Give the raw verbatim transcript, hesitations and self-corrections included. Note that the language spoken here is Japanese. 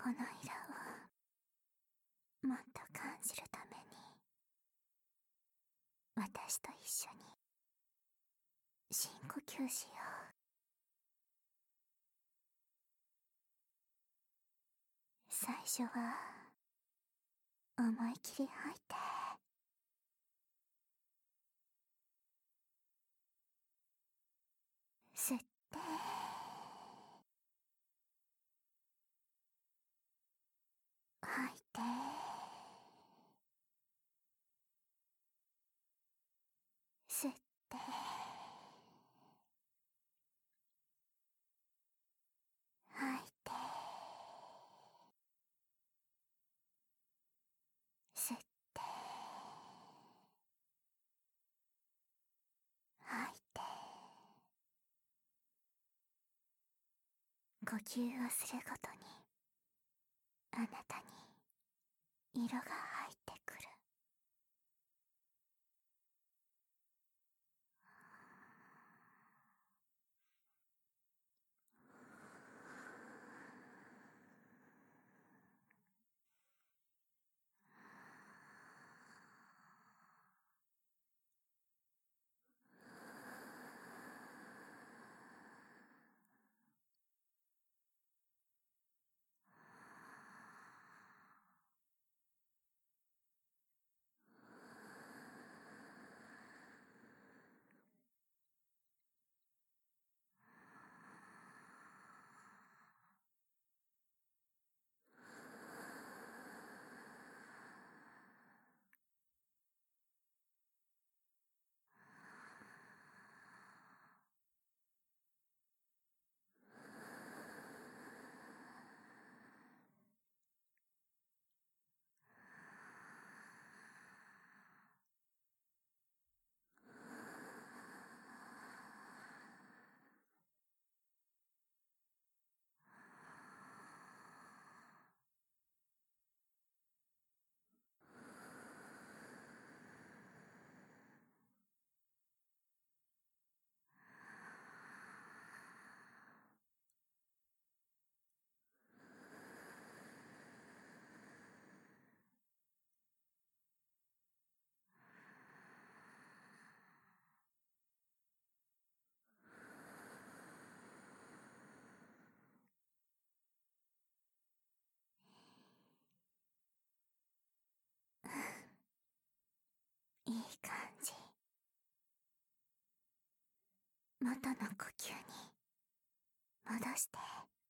このイラをもっと感じるために、私と一緒に深呼吸しよう。最初は思い切り吐いて、吸って、吐いて、吸って、吐いて、吸って、吐いて。呼吸をするごとに、あなたに色が入ってくる。いい感じ。元の呼吸に戻して。